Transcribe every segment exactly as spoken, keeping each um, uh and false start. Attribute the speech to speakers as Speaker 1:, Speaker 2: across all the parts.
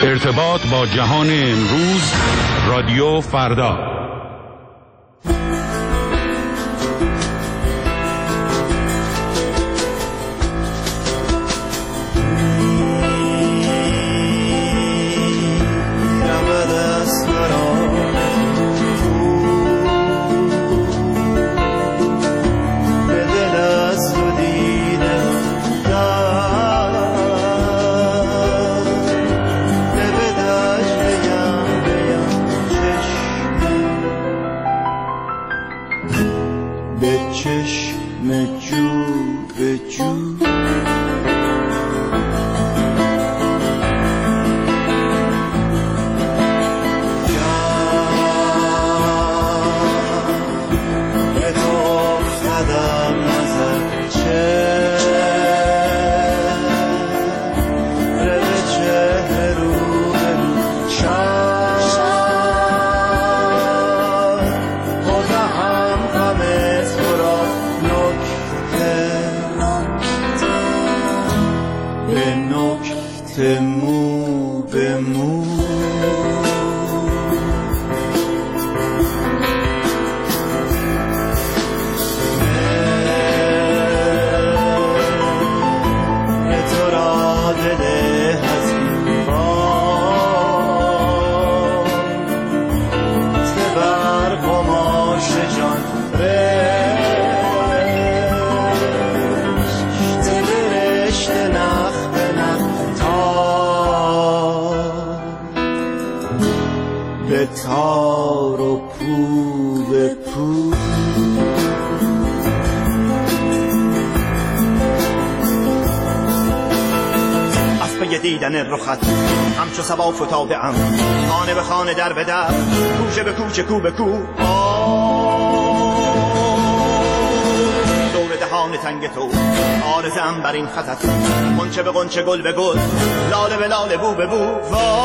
Speaker 1: ارتباط با جهان امروز، رادیو فردا.
Speaker 2: دیدن رخت همچو صبا فتاده ام، خانه به خانه در به در، کوچه به کوچه کو به کو، دور دهان تنگ تو آرزه ام بر این خطت، غنچه به غنچه گل به گل، لاله به لاله بو به بو،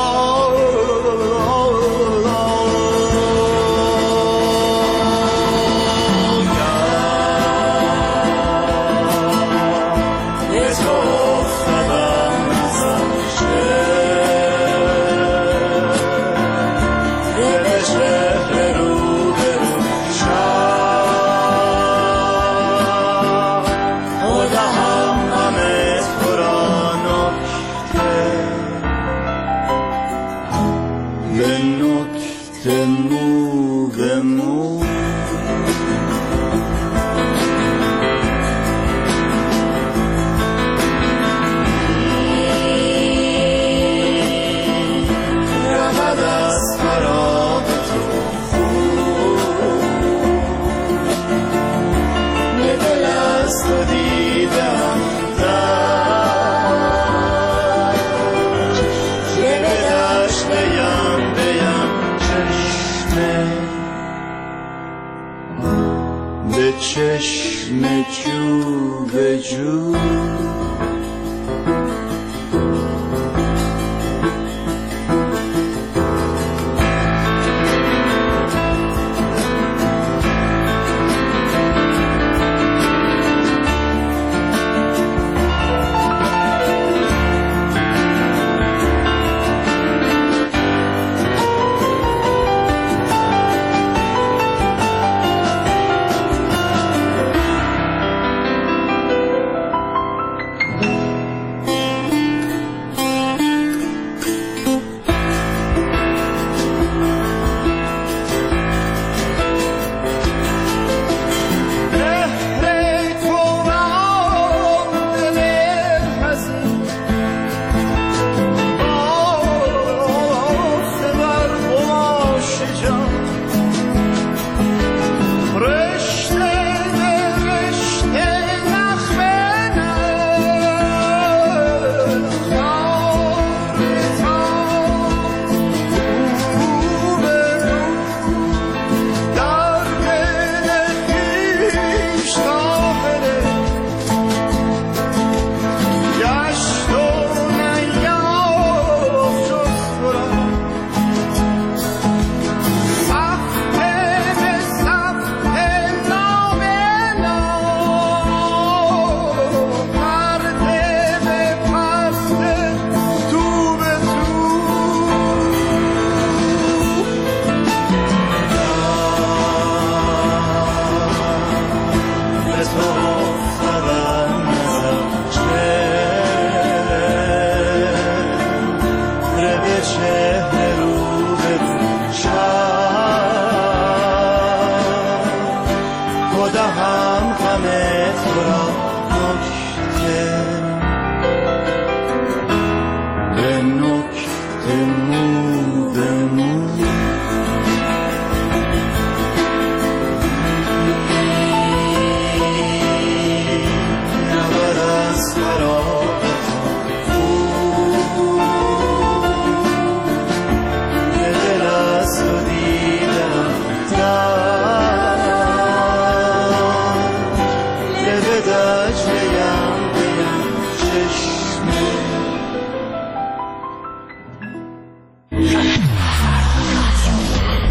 Speaker 3: چشم جو به جو.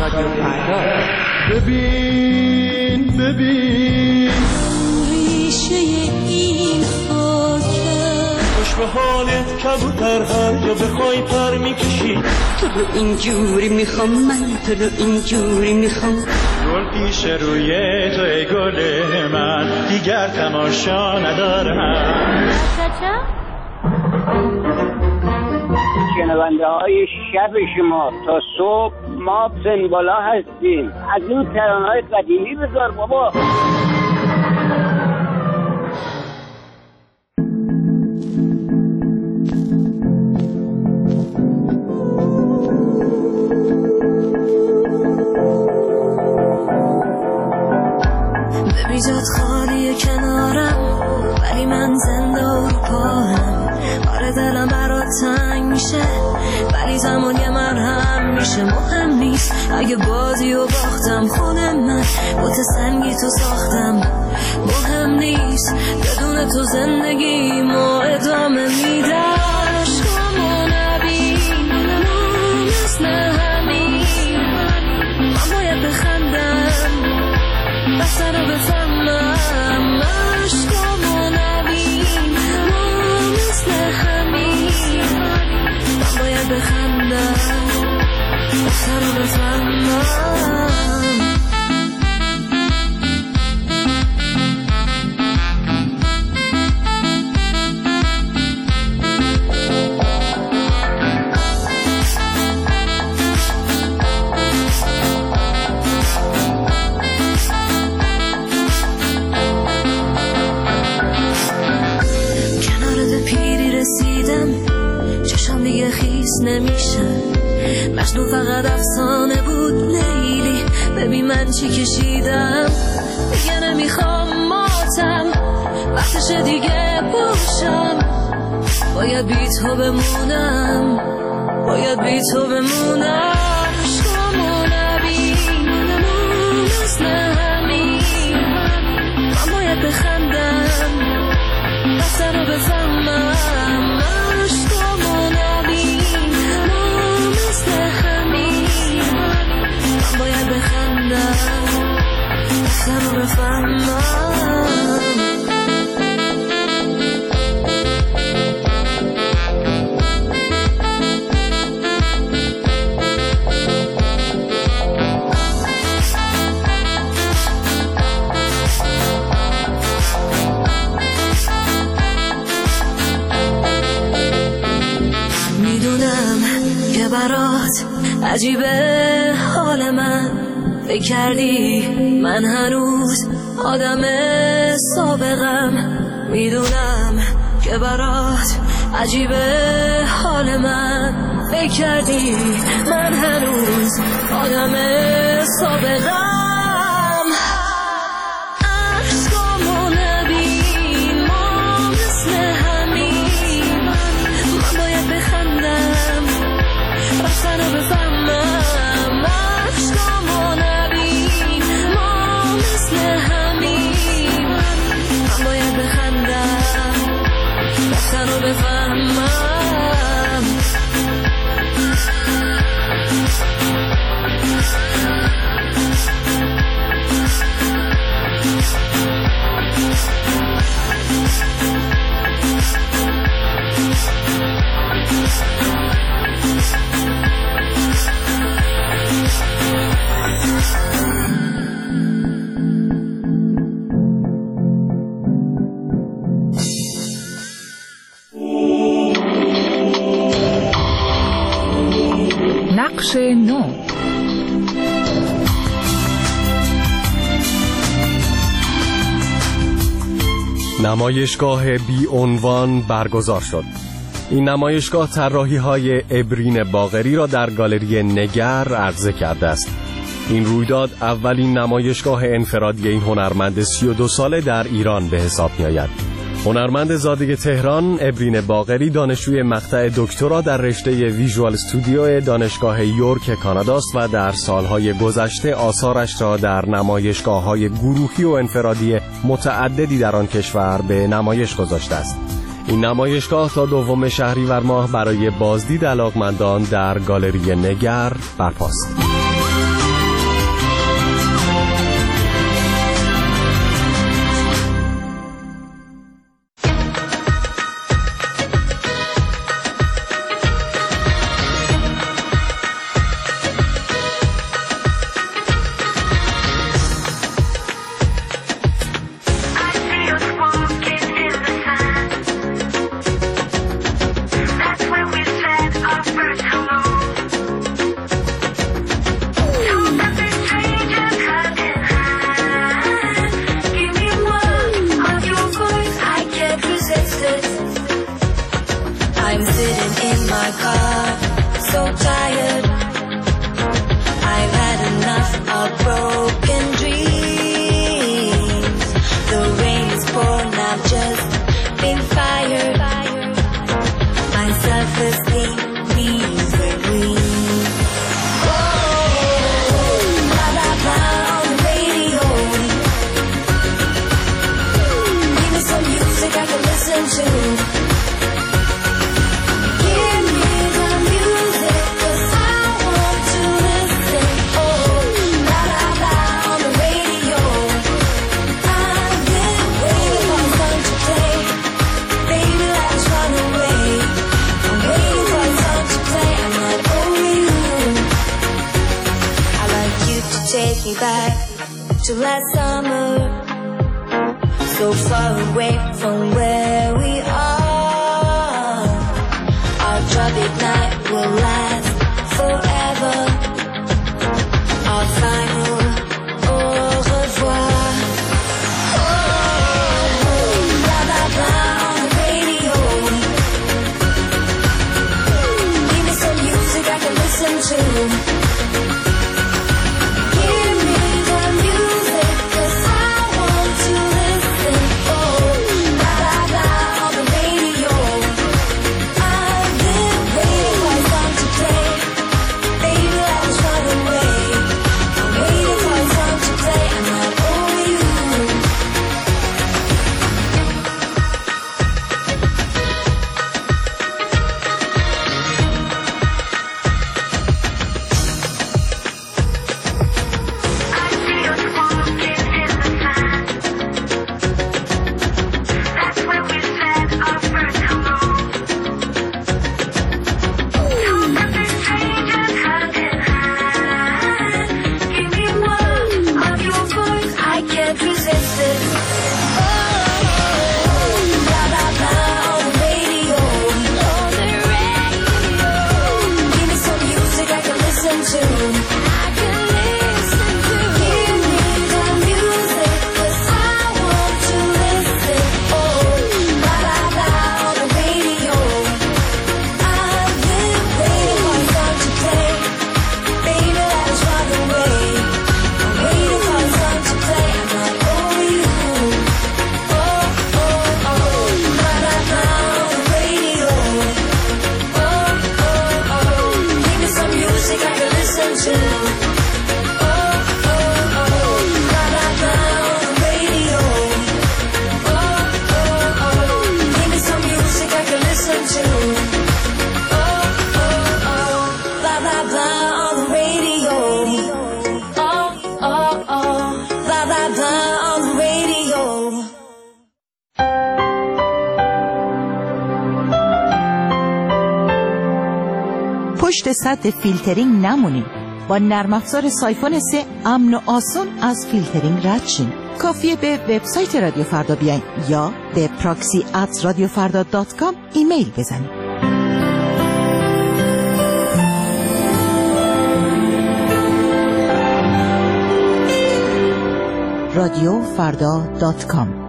Speaker 3: رادیو فردا.
Speaker 4: ببین ببین
Speaker 5: ریشه این خاکه،
Speaker 4: خوش به حالت کبوتر، هر جا بخوای پر میکشی.
Speaker 5: تو رو اینجوری میخوام، من تو رو اینجوری میخوام.
Speaker 4: گل پیش روی تو ای گل من، دیگر تماشا ندارم.
Speaker 6: شنونده های شب شما تا صبح ما سنبالا هستیم. از اون ترانه های قدیمی بذار بابا.
Speaker 5: ببی جات خالی کنارم، ولی من زنده و رو پاهم. آره دلم برات تنگ میشه، ولی زمان یه مرهم میشه. مهم نیست اگه بازی و باختم، خونه من بوت سنگی تو ساختم. مهم نیست بدون تو زندگی ما ادامه میدم. عشقمو نبین مثل همین، من باید بخندم بسر رو بفهمم. عشقمو نبین مثل همین، من باید بخندم بسر رو بفهمم. نمیشه مجنون فقط افسانه بود لیلی. ببین من چی کشیدم، دیگه نمیخوام ماتم، وقتشه دیگه باشم. باید بی تو بمونم، باید بی تو بمونم. عشقمو نبین مثل همین، من باید بخندم بسر رو بفهمم. عشقمو نبین مثل همین، من باید بخندم بسر رو بفهمم. برات عجیبه حال من، فکر کردی من هنوز آدم سابقم. میدونم که برات عجیبه حال من، فکر کردی من هنوز آدم سابقم. عشقمو نبین ما مثل همین، من باید بخندم بسر رو بفهمم. عشقمو نبین ما مثل همین، من باید بخندم بسر رو بفهمم.
Speaker 7: نقش نو.
Speaker 8: نمایشگاه بی عنوان برگزار شد. این نمایشگاه طراحی‌های ابرین باقری را در گالری نگر عرضه کرده است. این رویداد اولین نمایشگاه انفرادی این هنرمند سی و دو ساله در ایران به حساب می‌آید. هنرمند زاده تهران ابرین باقری دانشجوی مقطع دکترا در رشته ویژوال استودیو دانشگاه یورک کاناداست و در سالهای گذشته آثارش را در نمایشگاه‌های گروهی و انفرادی متعددی در آن کشور به نمایش گذاشته است. این نمایشگاه تا دوم شهریور ماه برای بازدید علاقمندان در گالری نگر برپاست.
Speaker 9: my car, so tired. I've had enough of broken dreams. The rain is pouring, I've just been fired. My self-esteem needs a green. Oh, blah blah blah on the radio. Give me some music I can listen to. Take me back to last summer, so far away from where we are. Our troubled night will last forever. Our final au revoir. Oh, blah blah blah on the radio. Give me some music I can listen to.
Speaker 10: پشت سطح فیلترینگ نمونید. با نرم افزار سایفون سه امن و آسان از فیلترینگ رد شین. کافیه به وبسایت رادیو فردا بیاین یا به پراکسی ات رادیو فردا دات کام ایمیل بزنید. رادیو فردا دات کام.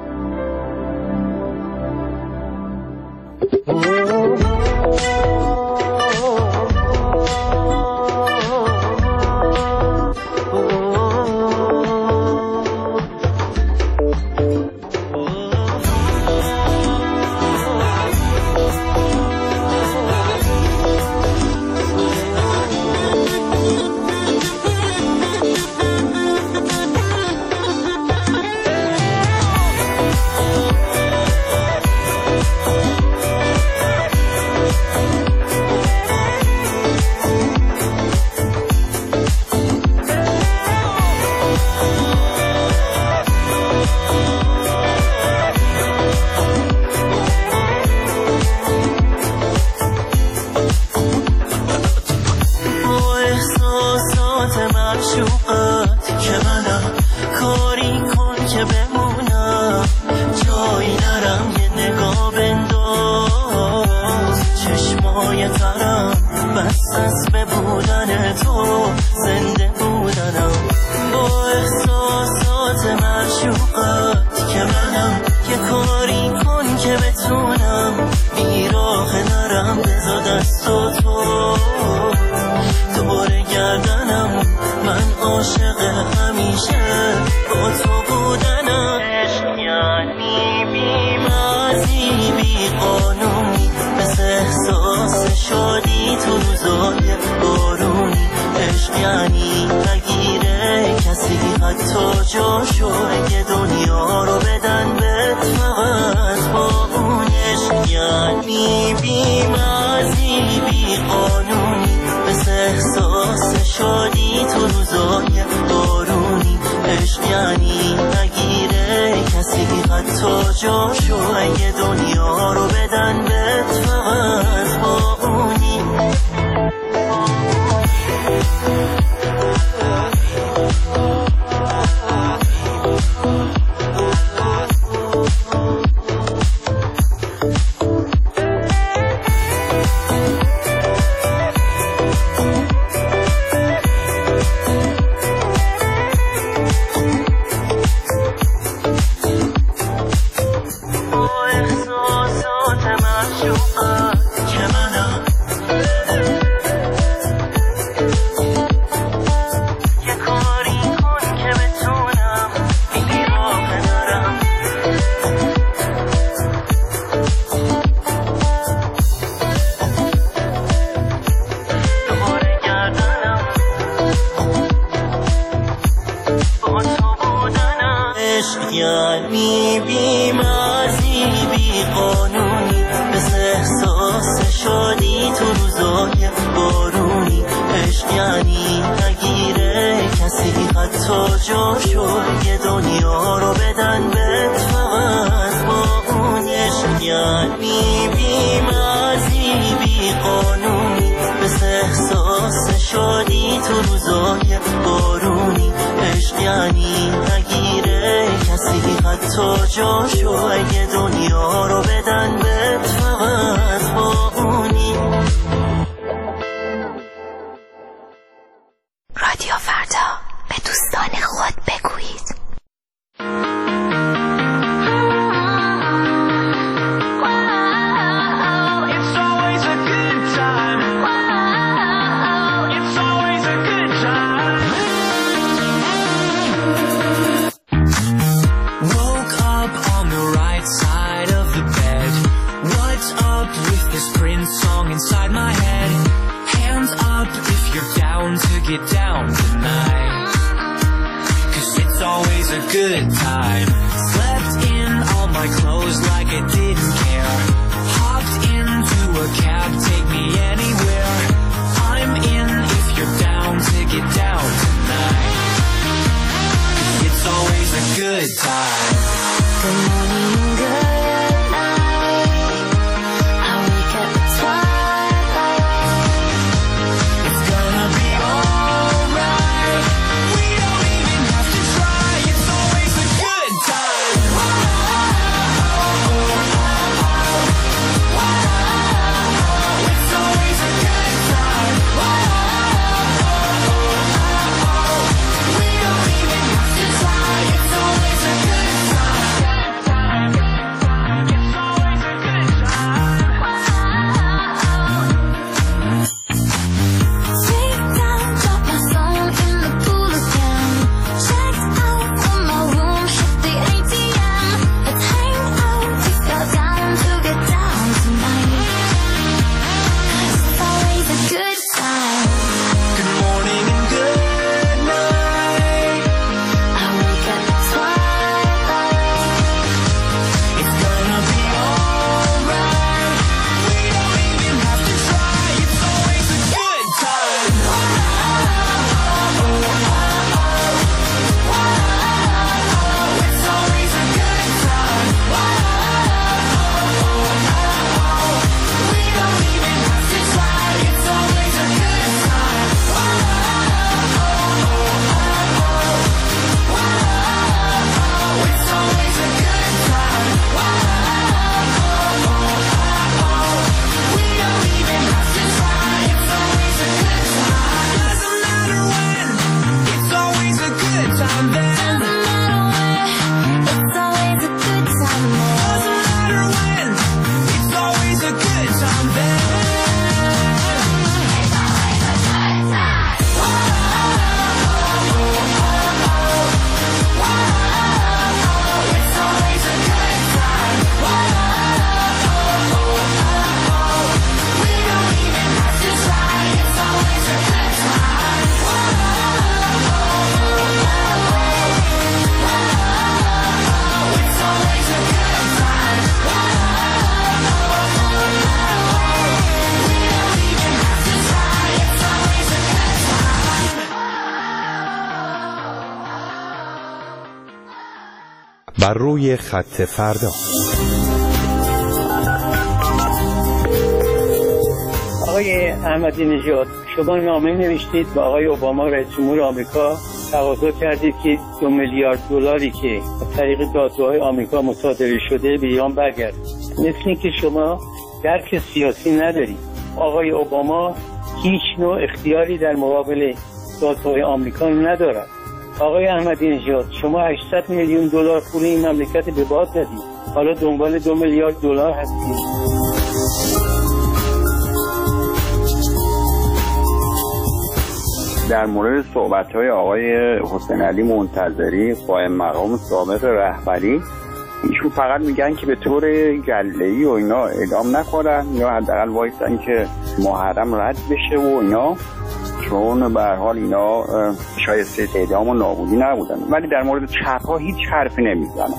Speaker 11: که بتونم بیراه نرم بزا دست و تو دور گردنم من عاشق همیشه با تو بودنم عشق یعنی بی مرزی بی قانونی مثل احساس شادی تو روزای بارونی عشق یعنی نگیره کسی حتی جاشو اگه دنیا رو بدن بهت فقط با اون عشق یعنی بی مرزی بی قانونی مثل احساس شادی تو روزای بارونی عشق یعنی نگیره کسی حتی جاشو اگه دنیا رو بدن بهت فقط با اونی یعنی بی مرزی بی قانونی مثل احساس شادی تو روزای بارونی عشق یعنی نگیره کسی حتی جاشو یه دنیا رو بدن بهت فقط با اون عشق یعنی بی مرزی بی قانونی مثل احساس شادی تو روزای بارونی عشق یعنی نگیره کسی حتی جاشو اگه دنیا رو بدن بهت فقط با اونی
Speaker 12: رادیو فردا به دوستان خود بگویید
Speaker 13: inside my head. Hands up if you're down to get down tonight. Cause it's always a good time. Slept in all my clothes like I didn't care. Hopped into a cab, take me anywhere. I'm in if you're down to get down tonight. Cause it's always a good time. Good morning, good. It's always a
Speaker 1: بر روی خط فردا.
Speaker 6: آقای احمدی نژاد، شما نامه نوشتید به آقای اوباما رئیس جمهور آمریکا، تقاضا کردید که دو میلیارد دلاری که از طریق دادگاه‌های آمریکا مصادره شده به ایران برگرده. مثل اینکه شما درک سیاسی ندارید. آقای اوباما هیچ نوع اختیاری در مقابل دادگاه‌های آمریکا ندارد. آقای احمدی نژاد، شما هشتصد میلیون دلار پول این مملکت به باد دادید. حالا دنبال دو میلیارد دلار هستید.
Speaker 14: در مورد صحبت‌های آقای حسین علی منتظری قائم مقام سابق رهبری، ایشون فقط میگن که به طور گله‌ای و اینا اعدام نکنن یا حداقل وایسن که محرم رد بشه و اینا، چون به هر حال اینا شایسته اعدام و نابودی نبودن. ولی در مورد چپ‌ها هیچ حرفی نمیزنن.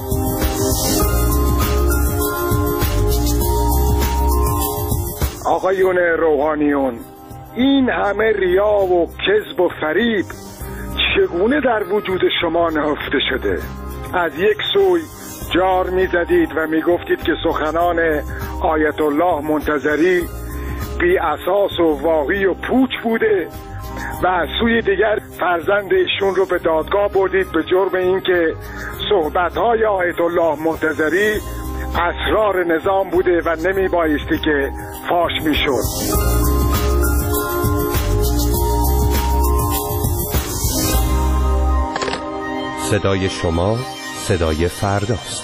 Speaker 15: آقایون روحانیون، این همه ریا و کذب و فریب چگونه در وجود شما نهفته شده؟ از یک سوی جار میزدید و میگفتید که سخنان آیت الله منتظری بی اساس و واهی و پوچ بوده و از سوی دیگر فرزند ایشون رو به دادگاه بردید به جرم اینکه صحبت‌های آیت الله منتظری اسرار نظام بوده و نمی بایستی که فاش میشد.
Speaker 1: صدای شما صدای فرداست.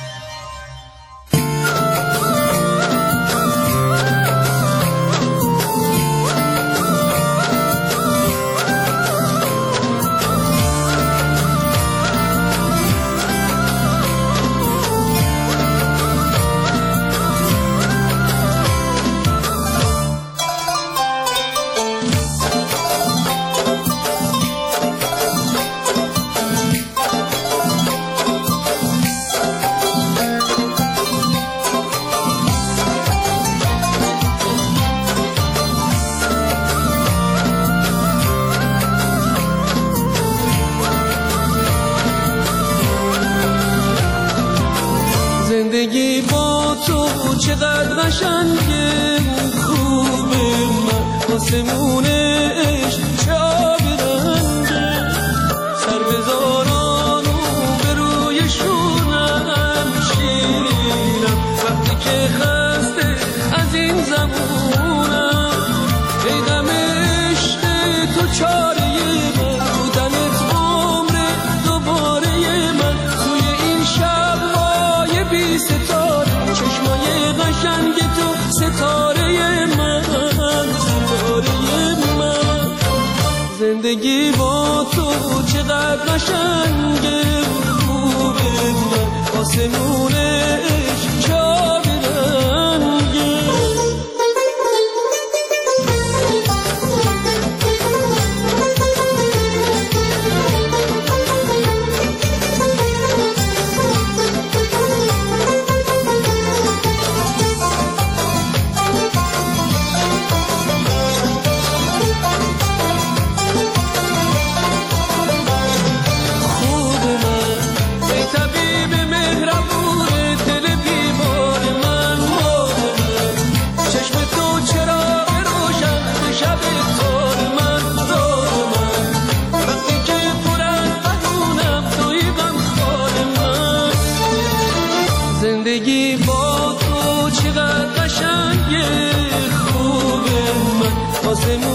Speaker 16: زندگی با تو چقدر قشنگه، خوبه من آسمونه عشق چه آبی رنگه، سر بذاران و به روی شونم شیرم وقتی که خسته از این زمونم، ای غم عشق تو چاره من بودنت عمر دوباره من، توی این شب بی ستاره چشمای قشنگ تو ستاره من، ستاره من. زندگی با تو چقدر قشنگه، خوبه من آسمونه عشق چه آبی رنگه. زندگی با تو چقدر قشنگه، خوبه من آسمون